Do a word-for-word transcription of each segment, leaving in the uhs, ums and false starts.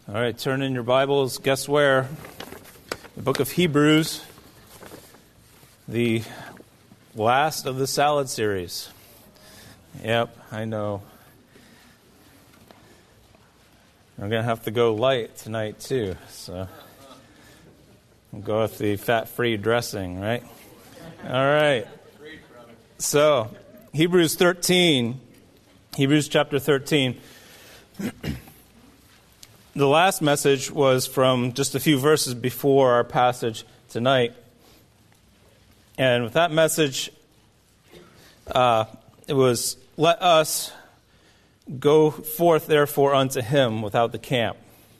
All right, turn in your Bibles. Guess where? The book of Hebrews, the last of the salad series. Yep, I know. I'm going to have to go light tonight, too. So we'll go with the fat-free dressing, right? All right. So, Hebrews thirteen. Hebrews chapter thirteen. The last message was from just a few verses before our passage tonight. And with that message, uh, it was, let us go forth therefore unto him without the camp.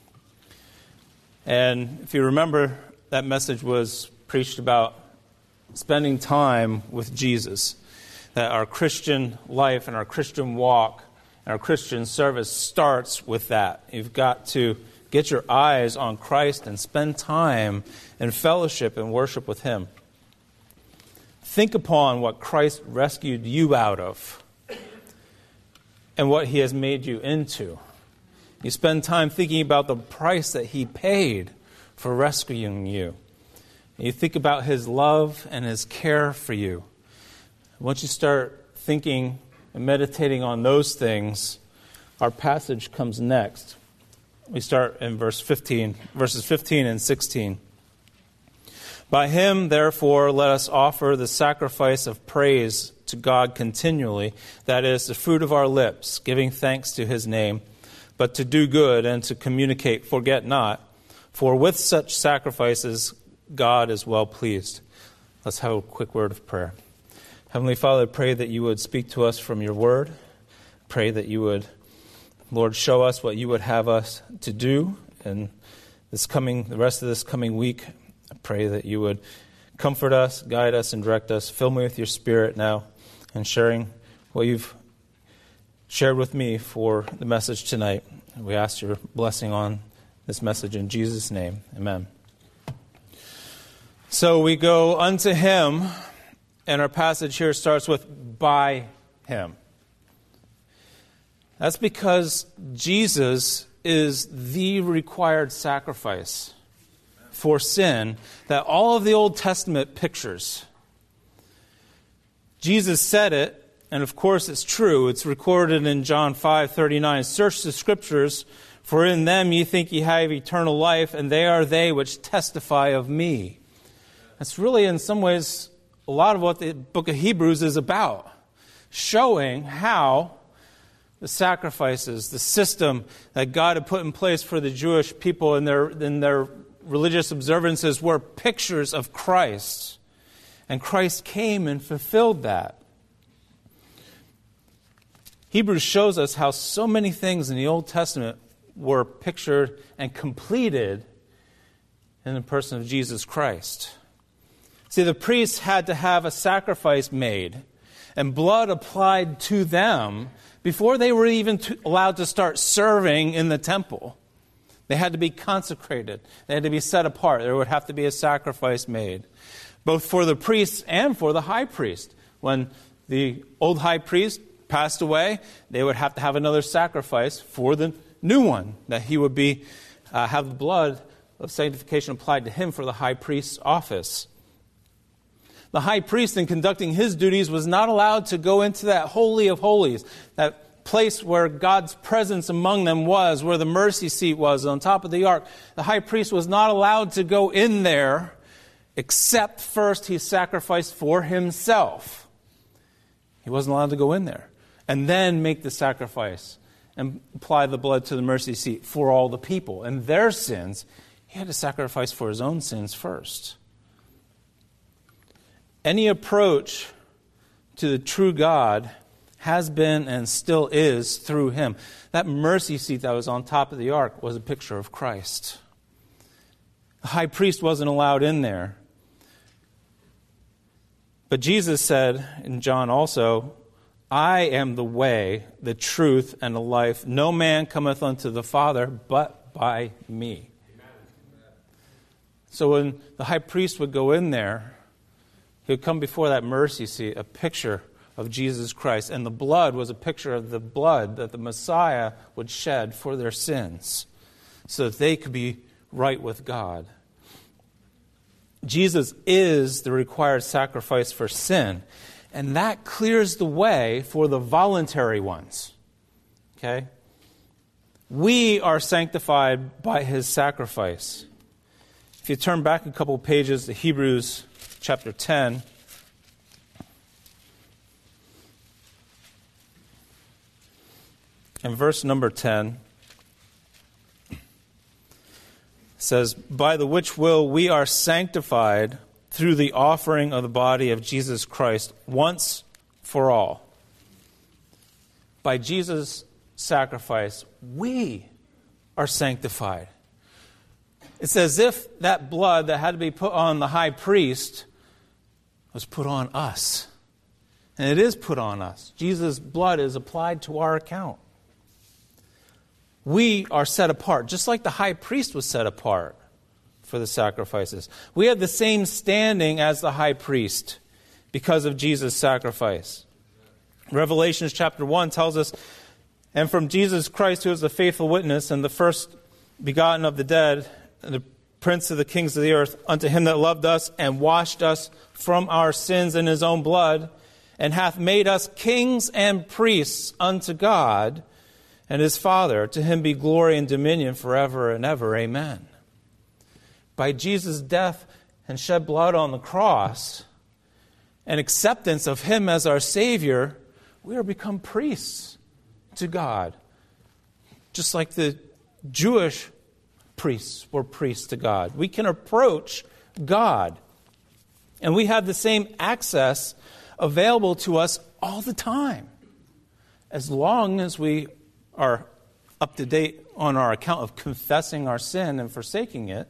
And if you remember, that message was preached about spending time with Jesus. That our Christian life and our Christian walk and our Christian service starts with that. You've got to get your eyes on Christ and spend time in fellowship and worship with Him. Think upon what Christ rescued you out of and what He has made you into. You spend time thinking about the price that He paid for rescuing you. And you think about His love and His care for you. Once you start thinking and meditating on those things, our passage comes next. We start in verse fifteen, verses fifteen and sixteen. By him, therefore, let us offer the sacrifice of praise to God continually, that is, the fruit of our lips, giving thanks to his name, but to do good and to communicate, forget not, for with such sacrifices God is well pleased. Let's have a quick word of prayer. Heavenly Father, I pray that you would speak to us from your word. Pray that you would, Lord, show us what you would have us to do in this coming, the rest of this coming week. I pray that you would comfort us, guide us, and direct us. Fill me with your Spirit now and sharing what you've shared with me for the message tonight. We ask your blessing on this message in Jesus' name. Amen. So we go unto him. And our passage here starts with, by him. That's because Jesus is the required sacrifice for sin that all of the Old Testament pictures. Jesus said it, and of course it's true. It's recorded in John five thirty-nine. Search the Scriptures, for in them ye think ye have eternal life, and they are they which testify of me. That's really, in some ways, a lot of what the book of Hebrews is about, showing how the sacrifices, the system that God had put in place for the Jewish people in their, in their religious observances were pictures of Christ. And Christ came and fulfilled that. Hebrews shows us how so many things in the Old Testament were pictured and completed in the person of Jesus Christ. See, the priests had to have a sacrifice made and blood applied to them before they were even to, allowed to start serving in the temple. They had to be consecrated. They had to be set apart. There would have to be a sacrifice made, both for the priests and for the high priest. When the old high priest passed away, they would have to have another sacrifice for the new one, that he would be uh, have the blood of sanctification applied to him for the high priest's office. The high priest, in conducting his duties, was not allowed to go into that holy of holies, that place where God's presence among them was, where the mercy seat was on top of the ark. The high priest was not allowed to go in there, except first he sacrificed for himself. He wasn't allowed to go in there. And then make the sacrifice and apply the blood to the mercy seat for all the people and their sins. He had to sacrifice for his own sins first. Any approach to the true God has been and still is through him. That mercy seat that was on top of the ark was a picture of Christ. The high priest wasn't allowed in there. But Jesus said in John also, I am the way, the truth, and the life. No man cometh unto the Father but by me. Amen. So when the high priest would go in there, he would come before that mercy seat, a picture of Jesus Christ. And the blood was a picture of the blood that the Messiah would shed for their sins. so that they could be right with God. Jesus is the required sacrifice for sin, and that clears the way for the voluntary ones. Okay? We are sanctified by his sacrifice. If you turn back a couple pages to Hebrews chapter ten, and verse number ten, says, by the which will we are sanctified through the offering of the body of Jesus Christ once for all. By Jesus' sacrifice, we are sanctified. It's as if that blood that had to be put on the high priest was put on us. And it is put on us. Jesus' blood is applied to our account. We are set apart, just like the high priest was set apart for the sacrifices. We have the same standing as the high priest because of Jesus' sacrifice. Revelation chapter one tells us, and from Jesus Christ, who is the faithful witness and the first begotten of the dead, and the prince of the kings of the earth, unto him that loved us and washed us from our sins in his own blood, and hath made us kings and priests unto God and his Father. To him be glory and dominion forever and ever. Amen. By Jesus' death and shed blood on the cross and acceptance of him as our Savior, we are become priests to God. Just like the Jewish priests were priests to God. We can approach God. And we have the same access available to us all the time, as long as we are up to date on our account of confessing our sin and forsaking it.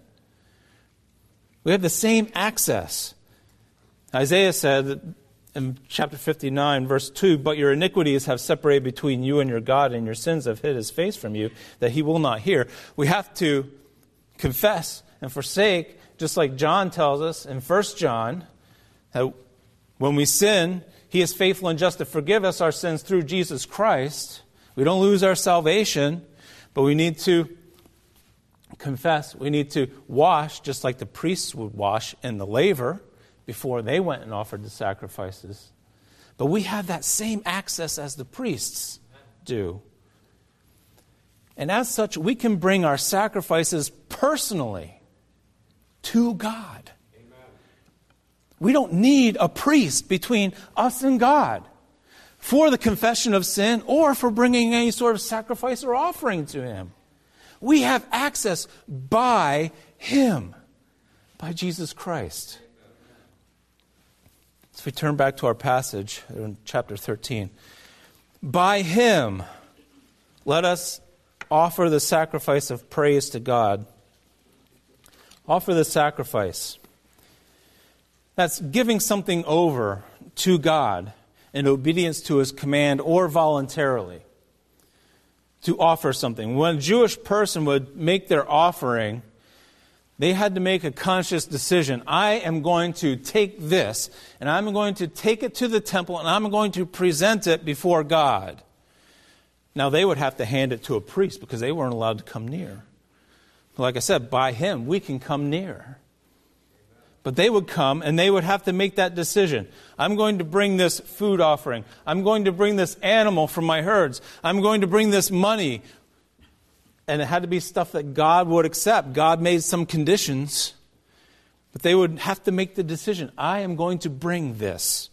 We have the same access. Isaiah said in chapter fifty-nine, verse two, but your iniquities have separated between you and your God, and your sins have hid his face from you, that he will not hear. We have to confess and forsake, just like John tells us in First John, that when we sin, he is faithful and just to forgive us our sins through Jesus Christ. We don't lose our salvation, but we need to confess. We need to wash, just like the priests would wash in the laver before they went and offered the sacrifices. But we have that same access as the priests do. And as such, we can bring our sacrifices personally to God. Amen. We don't need a priest between us and God for the confession of sin or for bringing any sort of sacrifice or offering to him. We have access by him, by Jesus Christ. So if we turn back to our passage in chapter thirteen. By him, let us offer the sacrifice of praise to God. Offer the sacrifice. That's giving something over to God in obedience to his command or voluntarily. To offer something. When a Jewish person would make their offering, they had to make a conscious decision. I am going to take this, and I'm going to take it to the temple, and I'm going to present it before God. Now, they would have to hand it to a priest because they weren't allowed to come near. Like I said, by him, we can come near. But they would come, and they would have to make that decision. I'm going to bring this food offering. I'm going to bring this animal from my herds. I'm going to bring this money. And it had to be stuff that God would accept. God made some conditions. But they would have to make the decision. I am going to bring this.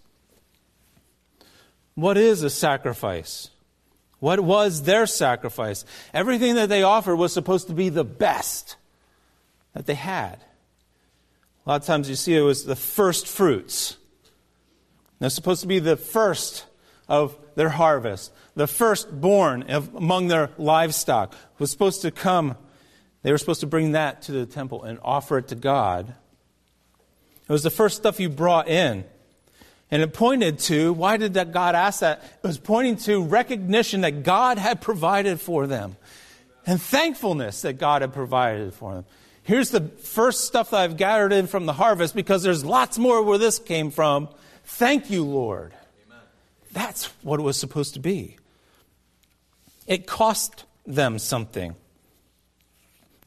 What is a sacrifice? What was their sacrifice? Everything that they offered was supposed to be the best that they had. A lot of times you see it was the first fruits. They're supposed to be the first of their harvest. The firstborn of, among their livestock was supposed to come. They were supposed to bring that to the temple and offer it to God. It was the first stuff you brought in. And it pointed to, why did that God ask that? It was pointing to recognition that God had provided for them. And thankfulness that God had provided for them. Here's the first stuff that I've gathered in from the harvest because there's lots more where this came from. Thank you, Lord. Amen. That's what it was supposed to be. It cost them something.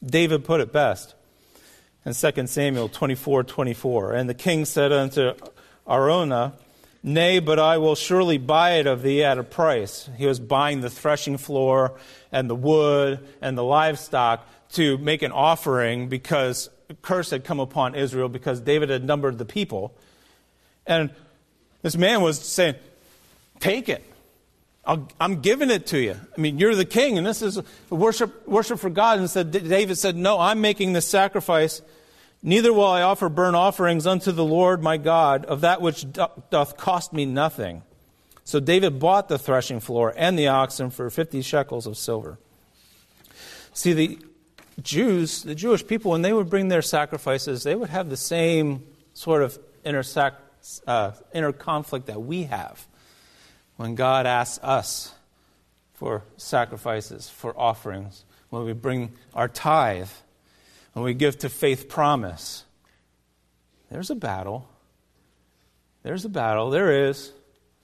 David put it best in Second Samuel twenty-four twenty-four. And the king said unto Araunah, Nay, but I will surely buy it of thee at a price. He was buying the threshing floor and the wood and the livestock to make an offering because a curse had come upon Israel because David had numbered the people. And this man was saying, take it. I'll, I'm giving it to you. I mean, you're the king, and this is worship worship for God. And said, David said, no, I'm making this sacrifice. Neither will I offer burnt offerings unto the Lord my God of that which doth cost me nothing. So David bought the threshing floor and the oxen for fifty shekels of silver. See, the Jews, the Jewish people, when they would bring their sacrifices, they would have the same sort of inner, sac, uh, inner conflict that we have when God asks us for sacrifices, for offerings, when we bring our tithe, when we give to Faith Promise. There's a battle. There's a battle. There is.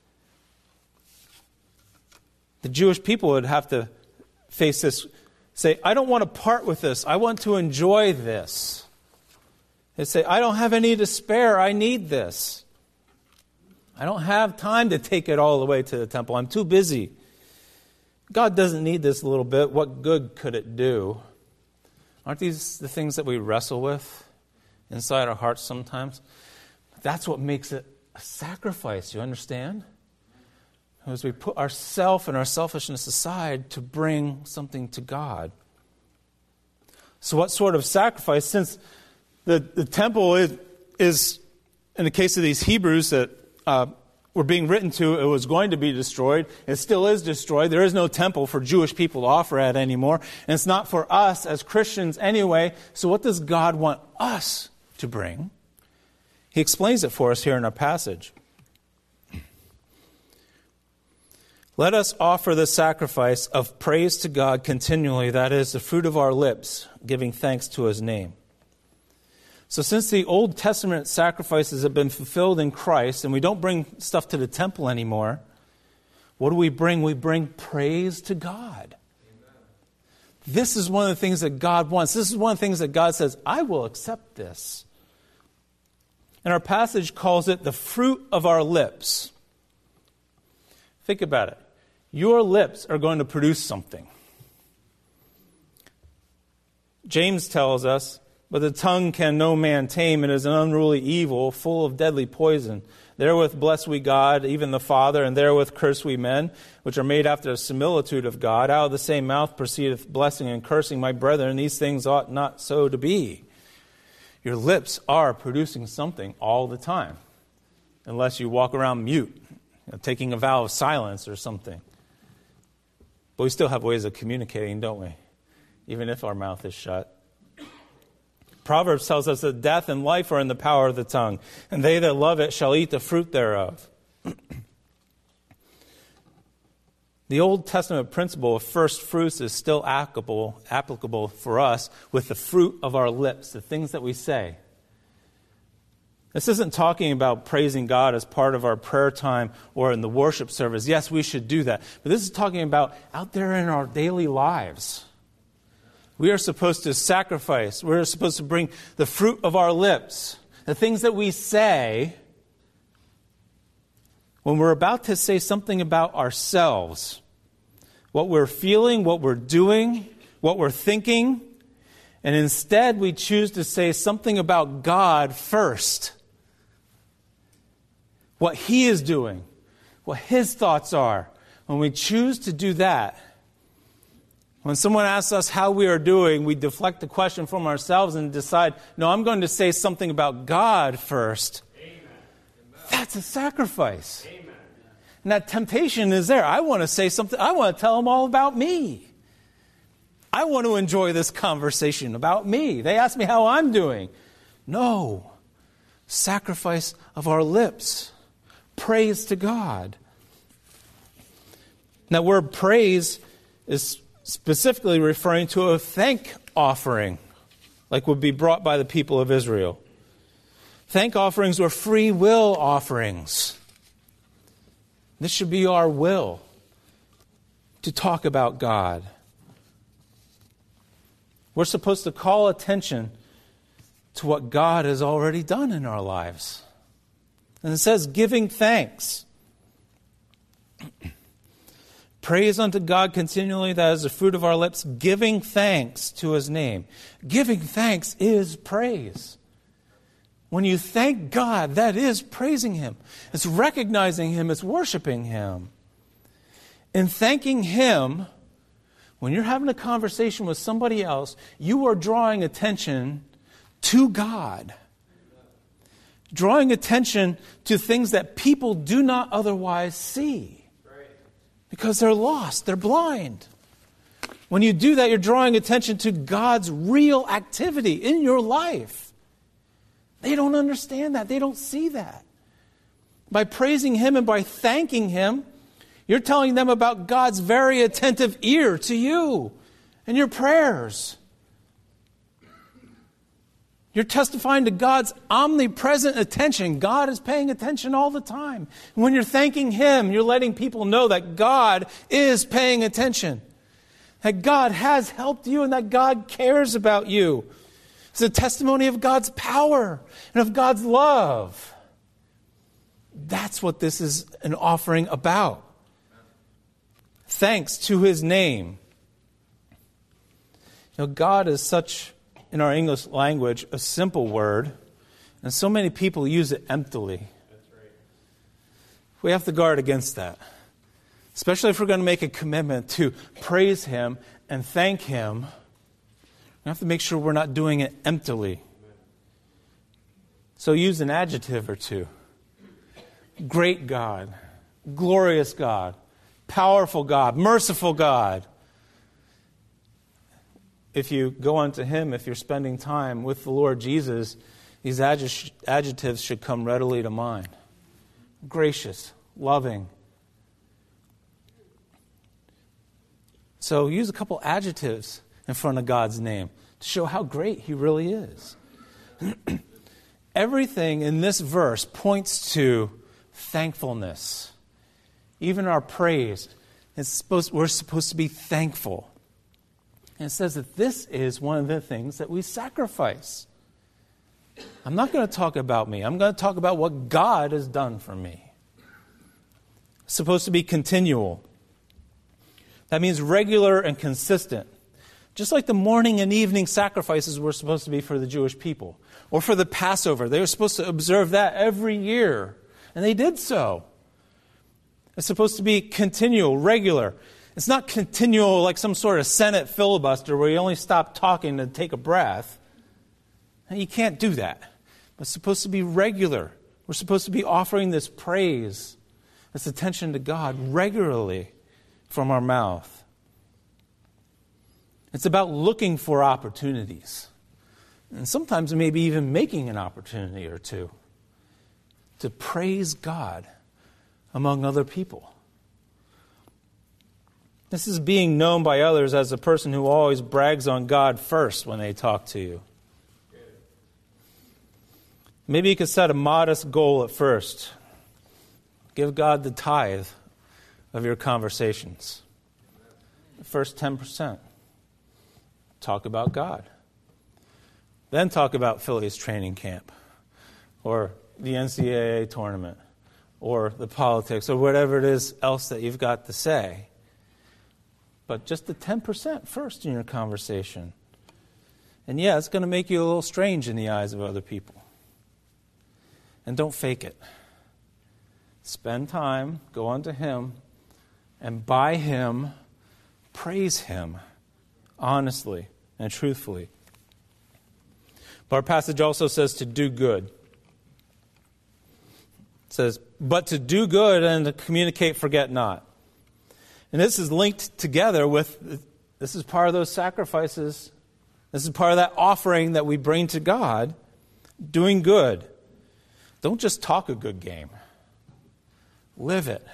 The Jewish people would have to face this, say, I don't want to part with this. I want to enjoy this. They say, I don't have any to spare. I need this. I don't have time to take it all the way to the temple. I'm too busy. God doesn't need this little bit. What good could it do? Aren't these the things that we wrestle with inside our hearts sometimes? That's what makes it a sacrifice, you understand? As we put ourself and our selfishness aside to bring something to God. So what sort of sacrifice? Since the, the temple is, is, in the case of these Hebrews that uh, were being written to, it was going to be destroyed. It still is destroyed. There is no temple for Jewish people to offer at anymore. And it's not for us as Christians anyway. So what does God want us to bring? He explains it for us here in our passage. Let us offer the sacrifice of praise to God continually, that is, the fruit of our lips, giving thanks to His name. So since the Old Testament sacrifices have been fulfilled in Christ, and we don't bring stuff to the temple anymore, what do we bring? We bring praise to God. Amen. This is one of the things that God wants. This is one of the things that God says, I will accept this. And our passage calls it the fruit of our lips. Think about it. Your lips are going to produce something. James tells us, but the tongue can no man tame. It is an unruly evil, full of deadly poison. Therewith bless we God, even the Father, and therewith curse we men, which are made after the similitude of God. Out of the same mouth proceedeth blessing and cursing. My brethren, these things ought not so to be. Your lips are producing something all the time, unless you walk around mute, you know, taking a vow of silence or something. But we still have ways of communicating, don't we? Even if our mouth is shut. Proverbs tells us that death and life are in the power of the tongue, and they that love it shall eat the fruit thereof. The Old Testament principle of first fruits is still applicable, applicable for us with the fruit of our lips, the things that we say. This isn't talking about praising God as part of our prayer time or in the worship service. Yes, we should do that. But this is talking about out there in our daily lives. We are supposed to sacrifice. We're supposed to bring the fruit of our lips, the things that we say when we're about to say something about ourselves, what we're feeling, what we're doing, what we're thinking, and instead we choose to say something about God first. What He is doing, what His thoughts are. When we choose to do that, when someone asks us how we are doing, we deflect the question from ourselves and decide, no, I'm going to say something about God first. Amen. That's a sacrifice. Amen. And that temptation is there. I want to say something. I want to tell them all about me. I want to enjoy this conversation about me. They ask me how I'm doing. No. Sacrifice of our lips. Praise to God. Now, word praise is specifically referring to a thank offering, like would be brought by the people of Israel. Thank offerings were free will offerings. This should be our will to talk about God. We're supposed to call attention to what God has already done in our lives. And it says, giving thanks. Praise unto God continually, that is the fruit of our lips, giving thanks to His name. Giving thanks is praise. When you thank God, that is praising Him. It's recognizing Him. It's worshiping Him. In thanking Him, when you're having a conversation with somebody else, you are drawing attention to God. Drawing attention to things that people do not otherwise see. Because they're lost, they're blind. When you do that, you're drawing attention to God's real activity in your life. They don't understand that. They don't see that. By praising Him and by thanking Him, you're telling them about God's very attentive ear to you and your prayers. You're testifying to God's omnipresent attention. God is paying attention all the time. And when you're thanking Him, you're letting people know that God is paying attention. That God has helped you and that God cares about you. It's a testimony of God's power and of God's love. That's what this is an offering about. Thanks to His name. You know, God is such, in our English language, a simple word, and so many people use it emptily. That's right. We have to guard against that. Especially if we're going to make a commitment to praise Him and thank Him, we have to make sure we're not doing it emptily. So use an adjective or two. Great God, glorious God, powerful God, merciful God. If you go unto Him, if you're spending time with the Lord Jesus, these adj- adjectives should come readily to mind. Gracious, loving. So use a couple adjectives in front of God's name to show how great He really is. Everything in this verse points to thankfulness. Even our praise, it's supposed, we're supposed to be thankful. And it says that this is one of the things that we sacrifice. I'm not going to talk about me. I'm going to talk about what God has done for me. It's supposed to be continual. That means regular and consistent. Just like the morning and evening sacrifices were supposed to be for the Jewish people. Or for the Passover. They were supposed to observe that every year. And they did so. It's supposed to be continual, regular. It's not continual like some sort of Senate filibuster where you only stop talking to take a breath. You can't do that. It's supposed to be regular. We're supposed to be offering this praise, this attention to God regularly from our mouth. It's about looking for opportunities. And sometimes maybe even making an opportunity or two to praise God among other people. This is being known by others as a person who always brags on God first when they talk to you. Maybe you could set a modest goal at first. Give God the tithe of your conversations. The first ten percent. Talk about God. Then talk about Phillies training camp. Or the N C double A tournament. Or the politics. Or whatever it is else that you've got to say. But just the ten percent first in your conversation. And yeah, it's going to make you a little strange in the eyes of other people. And don't fake it. Spend time, go unto Him, and by Him, praise Him honestly and truthfully. But our passage also says to do good. It says, but to do good and to communicate, forget not. And this is linked together with, this is part of those sacrifices. This is part of that offering that we bring to God, doing good. Don't just talk a good game. Live it.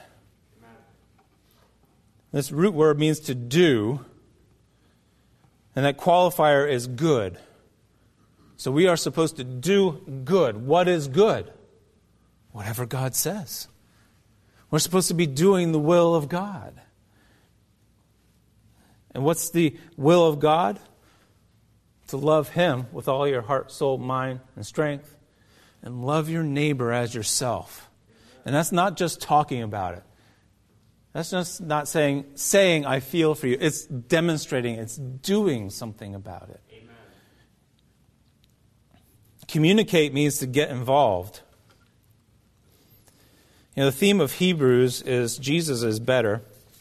This root word means to do, and that qualifier is good. So we are supposed to do good. What is good? Whatever God says. We're supposed to be doing the will of God. And what's the will of God? to love Him with all your heart, soul, mind, and strength, and love your neighbor as yourself. And that's not just talking about it. That's just not saying, saying I feel for you. It's demonstrating, it's doing something about it. Amen. Communicate means to get involved. You know, the theme of Hebrews is Jesus is better.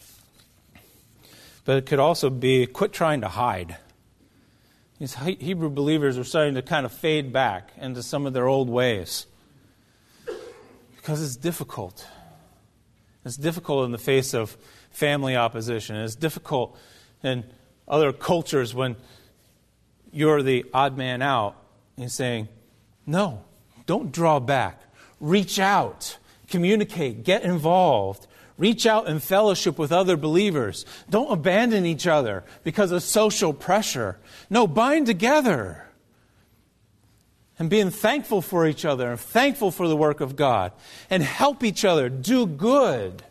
But it could also be quit trying to hide. These Hebrew believers are starting to kind of fade back into some of their old ways. Because it's difficult. It's difficult in the face of family opposition. It's difficult in other cultures when you're the odd man out. And he's saying, no, don't draw back. Reach out. Communicate. Get involved. Reach out and fellowship with other believers. Don't abandon each other because of social pressure. No, bind together. And being thankful for each other and thankful for the work of God. And help each other do good.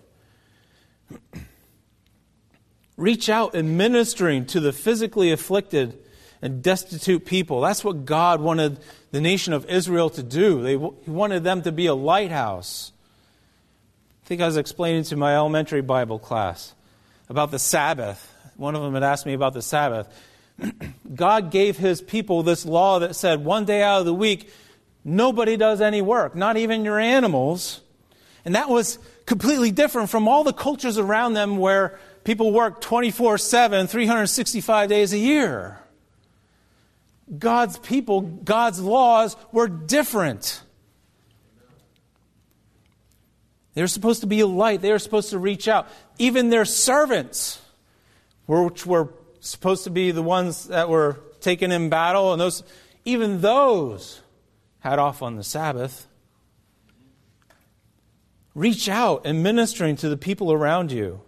Reach out and ministering to the physically afflicted and destitute people. That's what God wanted the nation of Israel to do. They, He wanted them to be a lighthouse. I think I was explaining to my elementary Bible class about the Sabbath. One of them had asked me about the Sabbath. God gave His people this law that said one day out of the week, nobody does any work, not even your animals. And that was completely different from all the cultures around them where people work twenty-four seven, three hundred sixty-five days a year. God's people, God's laws were different. They were supposed to be a light. They were supposed to reach out. Even their servants, which were supposed to be the ones that were taken in battle, and those, even those had off on the Sabbath. Reach out and ministering to the people around you.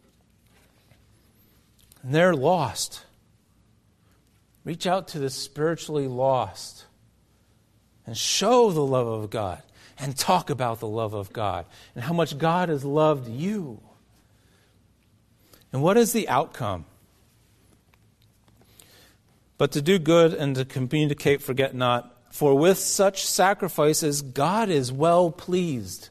And they're lost. Reach out to the spiritually lost and show the love of God. And talk about the love of God and how much God has loved you. And what is the outcome? But to do good and to communicate, forget not. For with such sacrifices, God is well pleased.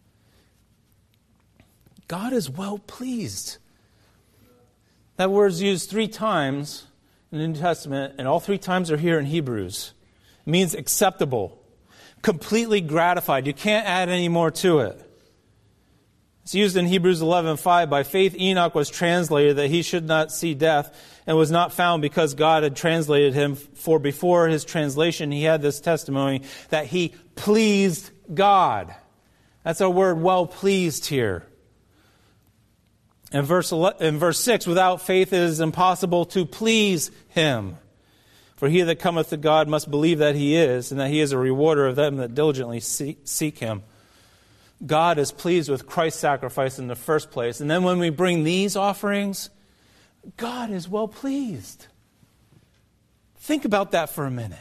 God is well pleased. That word is used three times in the New Testament, and all three times are here in Hebrews. It means acceptable. Completely gratified. You can't add any more to it. It's used in Hebrews eleven five. By faith Enoch was translated that he should not see death and was not found because God had translated him. For before his translation he had this testimony that he pleased God. That's our word, well pleased here. In verse, in verse six, without faith it is impossible to please Him. For he that cometh to God must believe that He is, and that He is a rewarder of them that diligently seek Him. God is pleased with Christ's sacrifice in the first place. And then when we bring these offerings, God is well pleased. Think about that for a minute.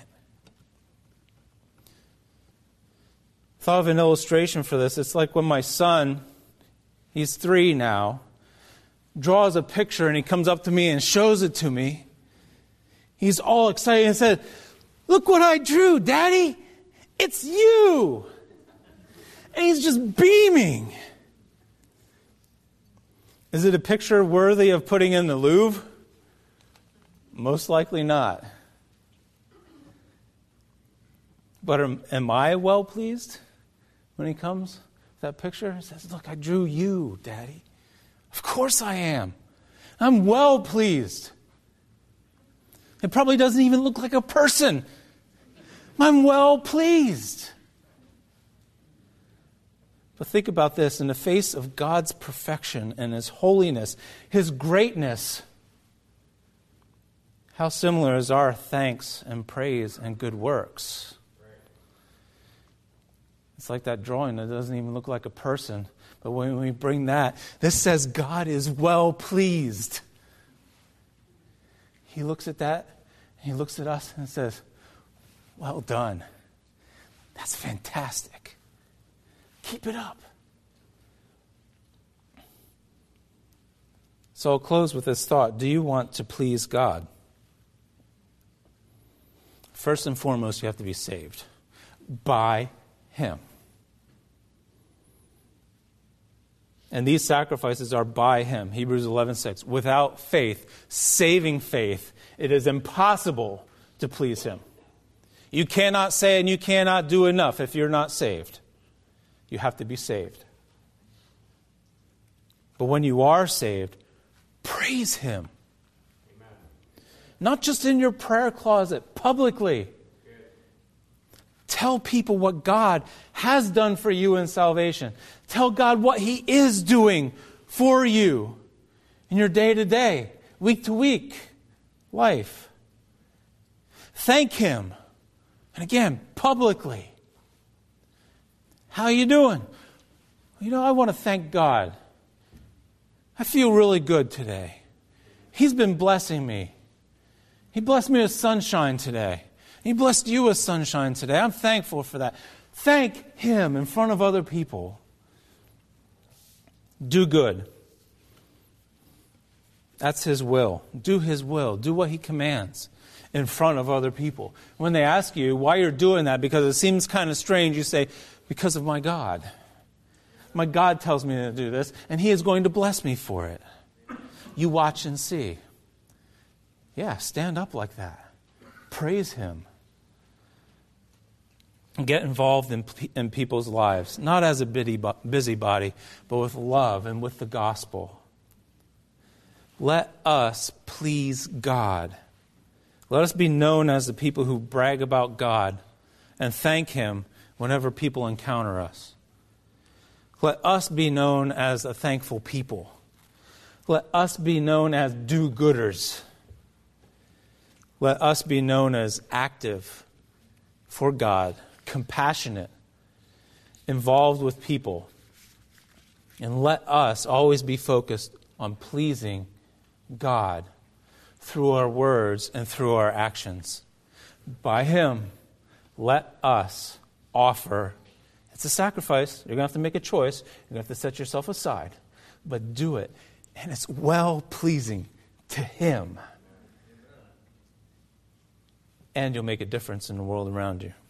Thought of an illustration for this. It's like when my son, he's three now, draws a picture and he comes up to me and shows it to me. He's all excited and said, "Look what I drew, Daddy. It's you." And he's just beaming. Is it a picture worthy of putting in the Louvre? Most likely not. But am, am I well pleased when he comes with that picture? He says, "Look, I drew you, Daddy." Of course I am. I'm well pleased. It probably doesn't even look like a person. I'm well pleased. But think about this. In the face of God's perfection and His holiness, His greatness, how similar is our thanks and praise and good works? It's like that drawing that doesn't even look like a person. But when we bring that, this says God is well pleased. He looks at that, and He looks at us and says, "Well done. That's fantastic. Keep it up." So I'll close with this thought. Do you want to please God? First and foremost, you have to be saved by Him. And these sacrifices are by Him. Hebrews eleven six. Without faith, saving faith, it is impossible to please Him. You cannot say and you cannot do enough if you're not saved. You have to be saved. But when you are saved, praise Him. Amen. Not just in your prayer closet, publicly. Good. Tell people what God has done for you in salvation. Tell God what He is doing for you in your day-to-day, week-to-week life. Thank Him. And again, publicly. How are you doing? You know, I want to thank God. I feel really good today. He's been blessing me. He blessed me with sunshine today. He blessed you with sunshine today. I'm thankful for that. Thank Him in front of other people. Do good. That's His will. Do His will. Do what He commands in front of other people. When they ask you why you're doing that, because it seems kind of strange, you say, because of my God. My God tells me to do this, and He is going to bless me for it. You watch and see. Yeah, stand up like that. Praise Him. Get involved in, in people's lives, not as a busybody, but with love and with the gospel. Let us please God. Let us be known as the people who brag about God and thank Him whenever people encounter us. Let us be known as a thankful people. Let us be known as do-gooders. Let us be known as active for God, compassionate, involved with people. And let us always be focused on pleasing God through our words and through our actions. By Him, let us offer. It's a sacrifice. You're going to have to make a choice. You're going to have to set yourself aside. But do it. And it's well-pleasing to Him. And you'll make a difference in the world around you.